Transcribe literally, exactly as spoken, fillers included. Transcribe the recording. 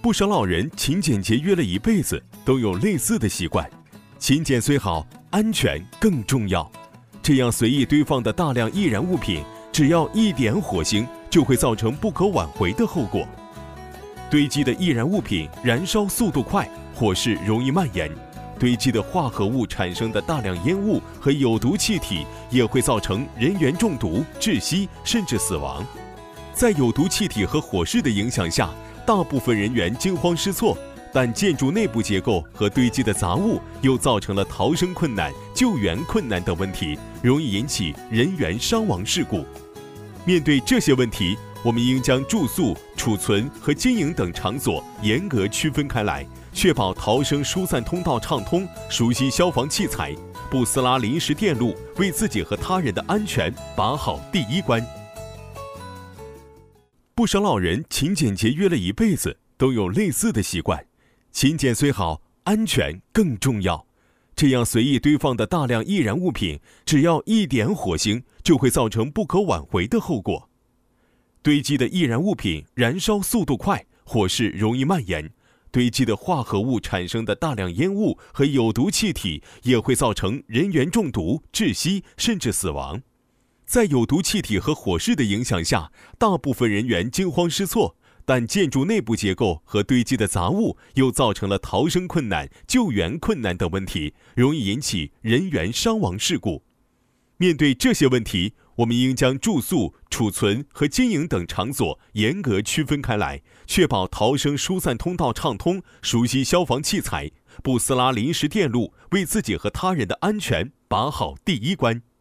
不少老人勤俭节约了一辈子，都有类似的习惯。勤俭虽好，安全更重要。这样随意堆放的大量易燃物品，只要一点火星，就会造成不可挽回的后果。堆积的易燃物品燃烧速度快，火势容易蔓延。堆积的化合物产生的大量烟雾和有毒气体，也会造成人员中毒、窒息，甚至死亡。在有毒气体和火势的影响下，大部分人员惊慌失措，但建筑内部结构和堆积的杂物又造成了逃生困难、救援困难等问题，容易引起人员伤亡事故。面对这些问题，我们应将住宿、储存和经营等场所严格区分开来，确保逃生疏散通道畅通，熟悉消防器材，不撕拉临时电路，为自己和他人的安全把好第一关。不少老人勤俭节约了一辈子，都有类似的习惯。勤俭虽好，安全更重要。这样随意堆放的大量易燃物品，只要一点火星，就会造成不可挽回的后果。堆积的易燃物品燃烧速度快，火势容易蔓延。堆积的化合物产生的大量烟雾和有毒气体，也会造成人员中毒、窒息，甚至死亡。在有毒气体和火势的影响下，大部分人员惊慌失措，但建筑内部结构和堆积的杂物又造成了逃生困难、救援困难等问题，容易引起人员伤亡事故。面对这些问题，我们应将住宿、储存和经营等场所严格区分开来，确保逃生疏散通道畅通，熟悉消防器材，不撕拉临时电路，为自己和他人的安全把好第一关。